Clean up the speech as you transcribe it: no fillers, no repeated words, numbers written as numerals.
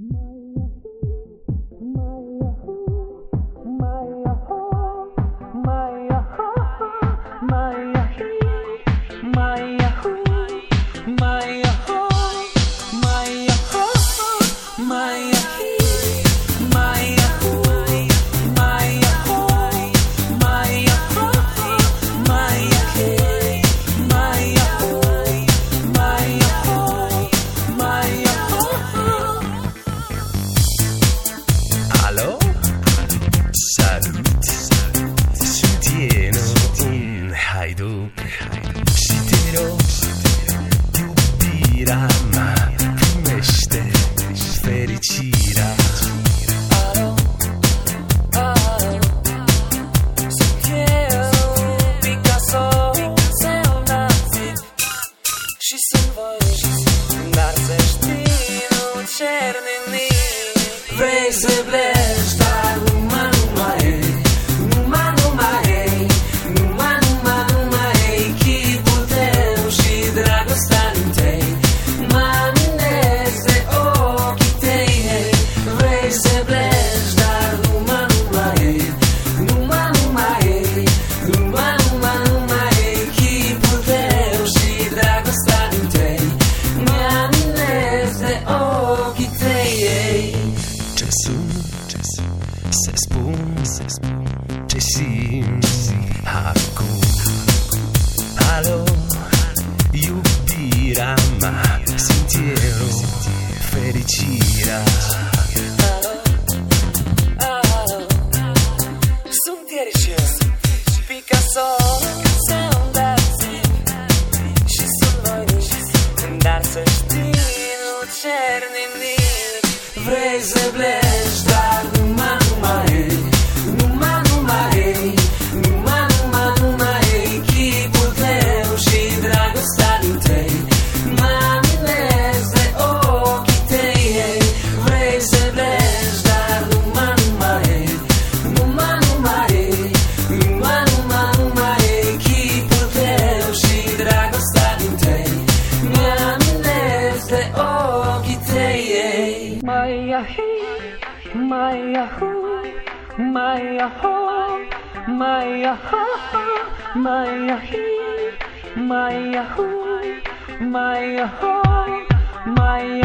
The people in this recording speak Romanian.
Și te rog, iubirea mea, primește fericirea. Alo, alo, sunt eu, Picasso, semnațit și sunt voi, dar să știi, nu cer nimic. Vrei să pleci, dar numai ei, numai ei, numai ei, chipul tău și dragostea din tăi mă aminez de ochii tăi. Vrei să pleci, dar numai ei, numai ei, numai ei, chipul tău și dragostea din tăi mă aminez de ochii tăi. Ce sun, să spun, ce simți acum. Alo, iubirea mea, simt eu fericirea. Alo, sunt Ierșel, Picasso, semnațit și sunt voi, dar să știi, nu cer nimic. Vrei să pleci, dar numai ei, numai ei, numai ei, chipul tău și dragostea din tăi mă aminez de ochii tăi. Vrei să pleci, dar numai ei, numai ei, numai ei, chipul tău și dragostea din tăi mă aminez de ochii tăi. My